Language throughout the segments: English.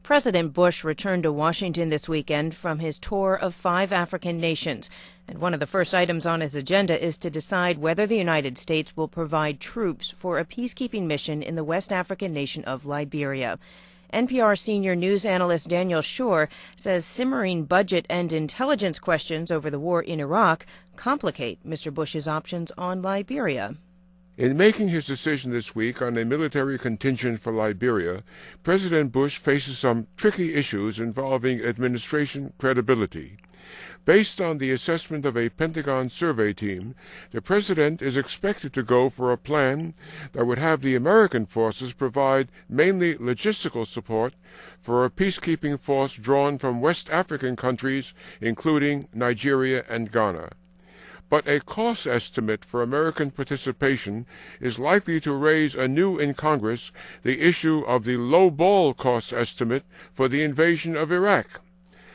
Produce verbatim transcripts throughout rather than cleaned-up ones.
President Bush returned to Washington this weekend from his tour of five African nations, and one of the first items on his agenda is to decide whether the United States will provide troops for a peacekeeping mission in the West African nation of Liberia. N P R senior news analyst Daniel Schorr says simmering budget and intelligence questions over the war in Iraq complicate Mister Bush's options on Liberia. In making his decision this week on a military contingent for Liberia, President Bush faces some tricky issues involving administration credibility. Based on the assessment of a Pentagon survey team, the president is expected to go for a plan that would have the American forces provide mainly logistical support for a peacekeeping force drawn from West African countries, including Nigeria and Ghana. But a cost estimate for American participation is likely to raise anew in Congress the issue of the low-ball cost estimate for the invasion of Iraq.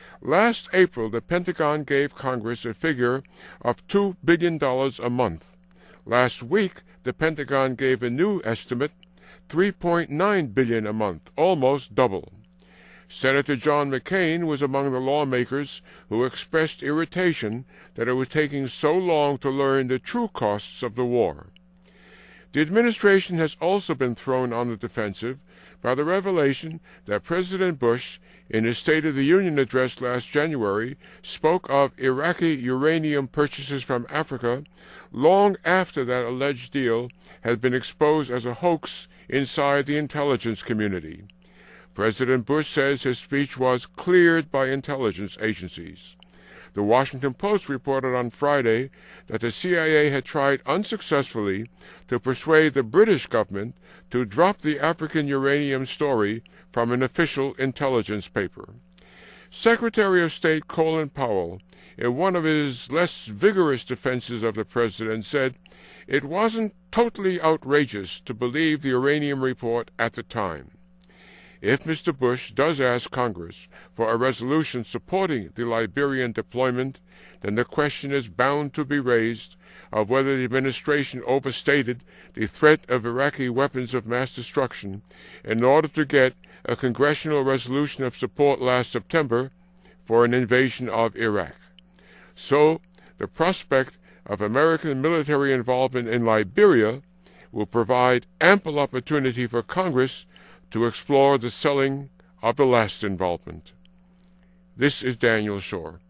Last April, the Pentagon gave Congress a figure of two billion dollars a month. Last week, the Pentagon gave a new estimate, three point nine billion dollars a month, almost double. Senator John McCain was among the lawmakers who expressed irritation that it was taking so long to learn the true costs of the war. The administration has also been thrown on the defensive by the revelation that President Bush, in his State of the Union address last January, spoke of Iraqi uranium purchases from Africa long after that alleged deal had been exposed as a hoax inside the intelligence community. President Bush says his speech was cleared by intelligence agencies. The Washington Post reported on Friday that the C I A had tried unsuccessfully to persuade the British government to drop the African uranium story from an official intelligence paper. Secretary of State Colin Powell, in one of his less vigorous defenses of the president, said it wasn't totally outrageous to believe the uranium report at the time. If Mister Bush does ask Congress for a resolution supporting the Liberian deployment, then the question is bound to be raised of whether the administration overstated the threat of Iraqi weapons of mass destruction in order to get a congressional resolution of support last September for an invasion of Iraq. So, the prospect of American military involvement in Liberia will provide ample opportunity for Congress to explore the selling of the last involvement. This is Daniel Schorr.